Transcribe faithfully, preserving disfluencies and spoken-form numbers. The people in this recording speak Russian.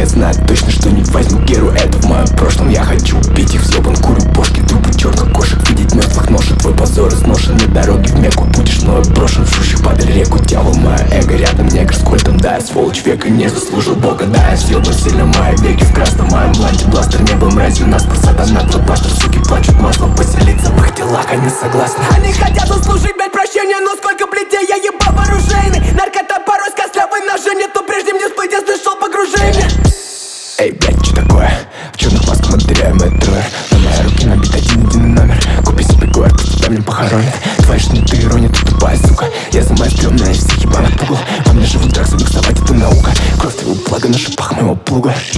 я знаю точно, что не возьму Геру. Это в моем прошлом, я хочу убить их в ёбан. Курю бошки, трупы черных кошек, видеть мертвых ношек. Твой позор изношен, на дороге в Мекку будешь мною брошен. В шущих падаль реку, дьявол мое эго рядом. Негр с кольтом, да, я сволочь века, не заслужил бога. Да, я съебан сильно мои веки, в красном моем бланте. Бластер не был мразью, нас посада на твой пастор. Суки плачут маслом, поселиться в их телах, они согласны. Они хотят заслужить, блять, прощения, но сколько плетей я ебал вооружейный. Наркота порой с костлявой ножи, нет, то прежде мне сплыть, я слышал погружение. Эй, блядь, что такое? В черных масках мы теряем метро. На моей руке набит один единый номер. Купи себе гор, пусть тебя мне похоронят. Твои шниты ирония, ты тупая, сука. Я за моей стрёмной, всех ебаных пугал. Во мне живут драксы, вставать это наука. Кровь твоего блага на шипах моего плуга.